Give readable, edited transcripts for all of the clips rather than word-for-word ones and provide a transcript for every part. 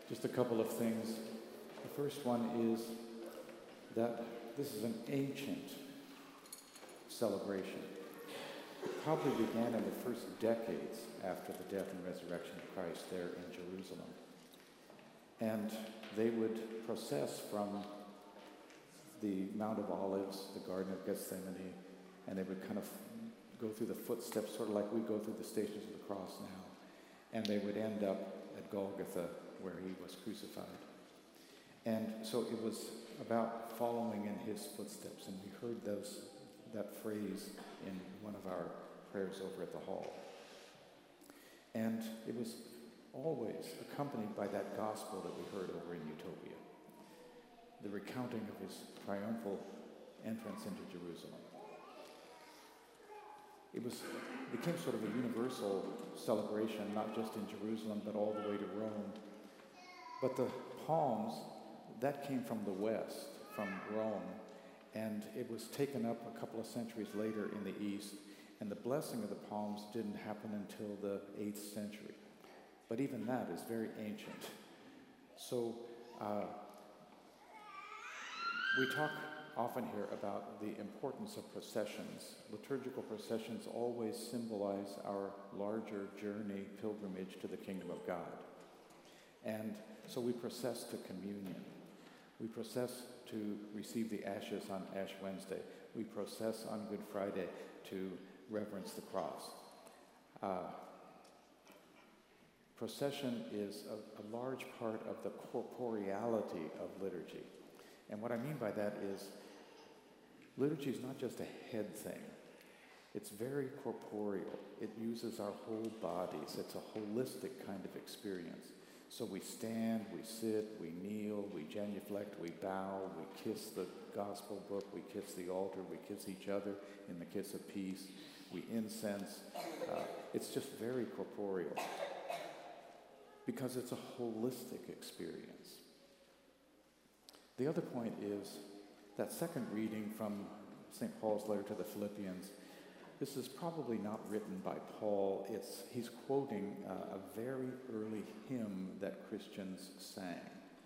Just a couple of things. The first one is that this is an ancient celebration. It probably began in the first decades after the death and resurrection of Christ there in Jerusalem. And they would process from the Mount of Olives, the Garden of Gethsemane, and they would kind of go through the footsteps, sort of like we go through the Stations of the Cross now. And they would end up at Golgotha, where he was crucified. And so it was about following in his footsteps, and we heard that phrase in one of our prayers over at the hall. And it was always accompanied by that gospel that we heard over in Utopia, the recounting of his triumphal entrance into Jerusalem. It became sort of a universal celebration, not just in Jerusalem, but all the way to Rome. But the palms, that came from the west, from Rome, and it was taken up a couple of centuries later in the east, and the blessing of the palms didn't happen until the 8th century. But even that is very ancient. So we talk often here about the importance of processions. Liturgical processions always symbolize our larger journey, pilgrimage to the kingdom of God. And so we process to communion. We process to receive the ashes on Ash Wednesday. We process on Good Friday to reverence the cross. Procession is a large part of the corporeality of liturgy. And what I mean by that is liturgy is not just a head thing. It's very corporeal. It uses our whole bodies. It's a holistic kind of experience. So we stand, we sit, we kneel, we genuflect, we bow, we kiss the gospel book, we kiss the altar, we kiss each other in the kiss of peace, we incense. It's just very corporeal because it's a holistic experience. The other point is that second reading from St. Paul's letter to the Philippians. This is probably not written by Paul. He's quoting a very early hymn that Christians sang.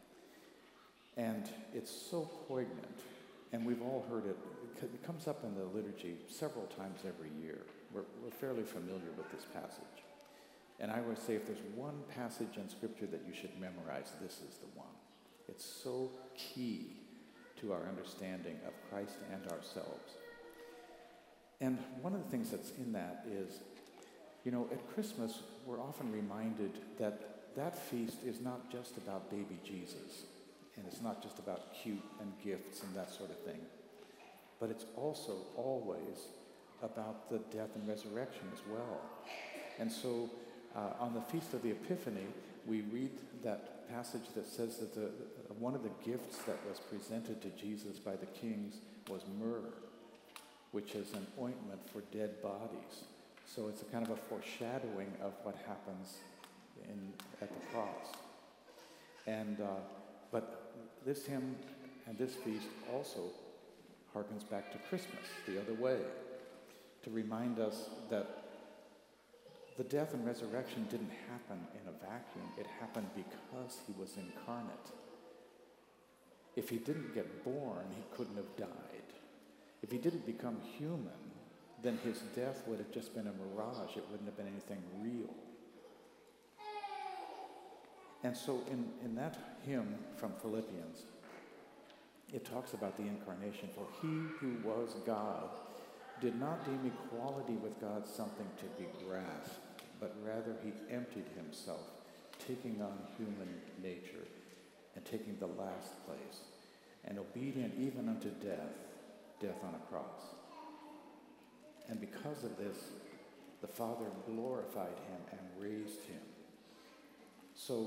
And it's so poignant, and we've all heard it. It comes up in the liturgy several times every year. We're fairly familiar with this passage. And I always say if there's one passage in Scripture that you should memorize, this is the one. It's so key to our understanding of Christ and ourselves. And one of the things that's in that is, at Christmas, we're often reminded that that feast is not just about baby Jesus, and it's not just about cute and gifts and that sort of thing, but it's also always about the death and resurrection as well. And so on the Feast of the Epiphany, we read that passage that says that one of the gifts that was presented to Jesus by the kings was myrrh, which is an ointment for dead bodies. So it's a kind of a foreshadowing of what happens at the cross. And but this hymn and this feast also harkens back to Christmas the other way, to remind us that the death and resurrection didn't happen in a vacuum. It happened because he was incarnate. If he didn't get born, he couldn't have died. If he didn't become human, then his death would have just been a mirage. It wouldn't have been anything real. And so in that hymn from Philippians, it talks about the incarnation. For he who was God did not deem equality with God something to be grasped, but rather he emptied himself, taking on human nature and taking the last place, and obedient even unto death on a cross. And because of this, the Father glorified him and raised him. So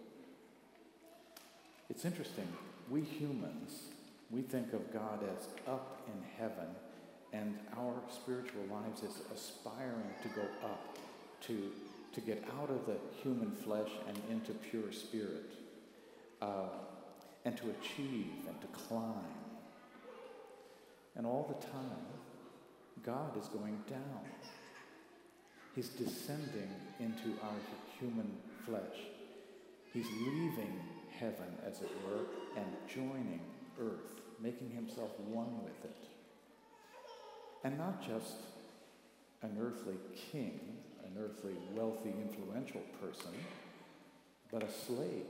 it's interesting. We humans, we think of God as up in heaven, and our spiritual lives is aspiring to go up, to get out of the human flesh and into pure spirit, and to achieve and to climb. And all the time, God is going down. He's descending into our human flesh. He's leaving heaven, as it were, and joining earth, making himself one with it. And not just an earthly king, an earthly, wealthy, influential person, but a slave.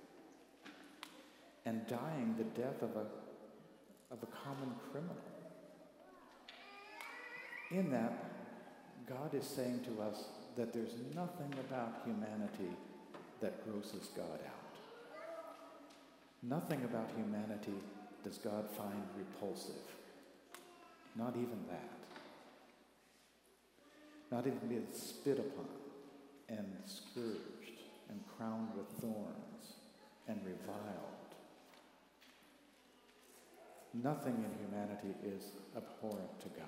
And dying the death of a common criminal. In that, God is saying to us that there's nothing about humanity that grosses God out. Nothing about humanity does God find repulsive. Not even that. Not even being spit upon and scourged and crowned with thorns and reviled. Nothing in humanity is abhorrent to God.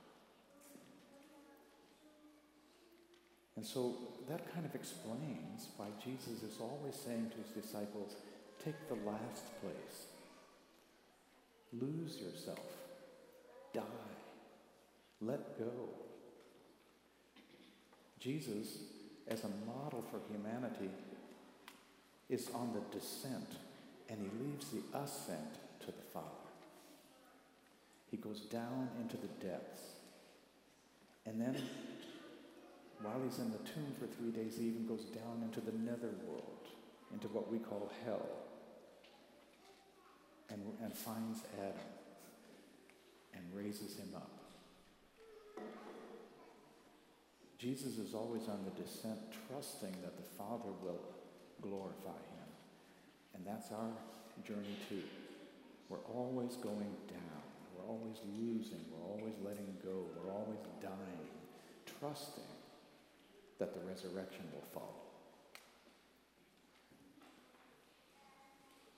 And so that kind of explains why Jesus is always saying to his disciples, take the last place. Lose yourself. Die. Let go. Jesus, as a model for humanity, is on the descent, and he leaves the ascent to the Father. He goes down into the depths. And then, while he's in the tomb for 3 days, he even goes down into the netherworld, into what we call hell, and finds Adam and raises him up. Jesus is always on the descent, trusting that the Father will glorify him. And that's our journey too. We're always going down. We're always losing. We're always letting go. We're always dying, trusting that the resurrection will follow.